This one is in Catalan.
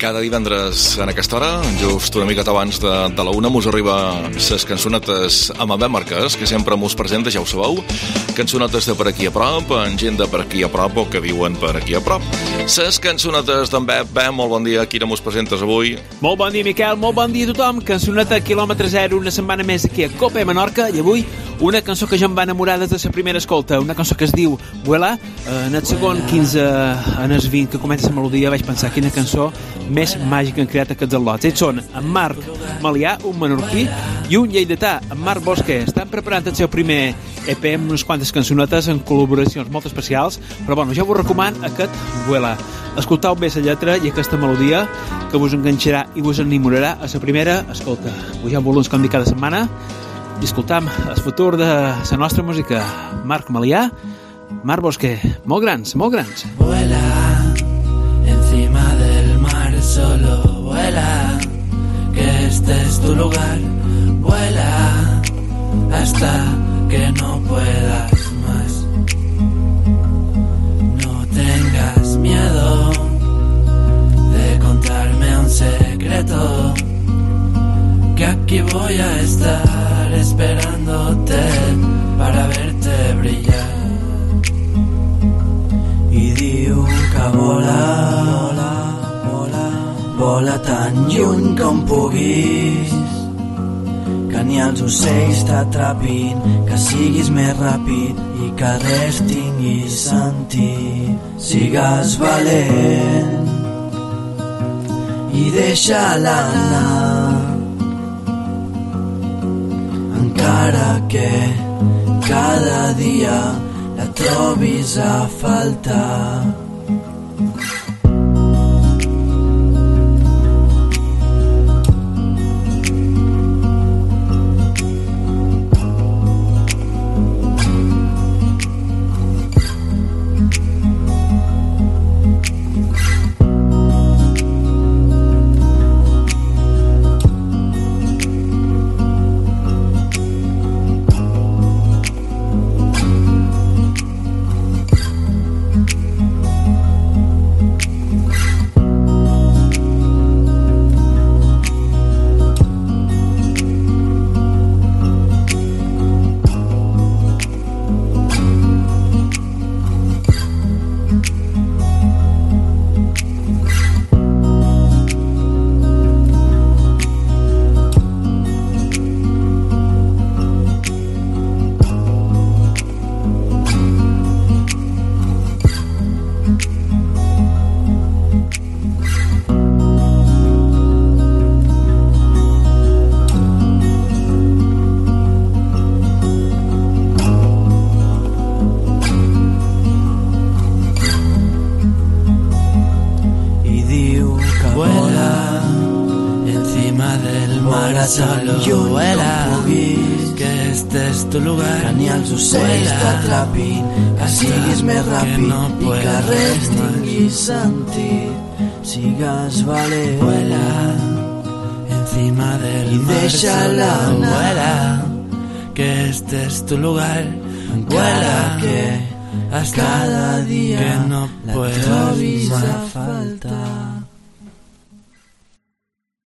cada divendres en aquesta hora, just una miqueta abans de la 1, mos arriba ses cançonetes amb Abel Marquès, que sempre mos presenta, ja ho sabeu, cançonetes de per aquí a prop, en gent de per aquí a prop o que viuen per aquí a prop. Ses cançonetes d'en Bep. Bep, molt bon dia, quina mos presentes avui? Molt bon dia, Miquel, molt bon dia a tothom. Cançoneta quilòmetre zero, una setmana més aquí a Cope Menorca, i avui una cançó que ja em va enamorar des de la primera escolta, una cançó que es diu Vuela. En el segon 15, en el 20 que comença la melodia, vaig pensar quina cançó més màgica han creat aquests al·lots. Ells són en Marc Malià, un menorquí, i un lleidatà, en Marc Bosque. Estan preparant el seu primer EP amb unes quantes cançonetes en col·laboracions molt especials, però bueno, ja vos recomano aquest Vuela. Escoltau bé la lletra i aquesta melodia que vos enganxarà i vos enamorarà a la primera escolta. Pugem volums com dic cada setmana i escoltam el futur de la nostra música. Marc Malià, Marc Bosque, molt grans, molt grans. Vuela encima del mar, solo vuela, que este es tu lugar. Vuela hasta que no puedas más. No tengas miedo de contarme un secreto, que aquí voy a estar esperándote para verte brillar. I diu que vola tan lluny com puguis, que ni els ocells t'atrapin, que siguis més ràpid i que res tinguis sentit. Sigues valent i deixa-la anar, encara que cada dia la trobis a faltar. Solo vuela, que este es tu lugar. Que ni els ocells t'atrapin, que siguis més ràpid i que res tinguis sentit. Sigues valent, vuela encima del mar. I deixa-la anar, vuela, que este es tu lugar. Vuela, que hasta cada dia la trobis a faltar.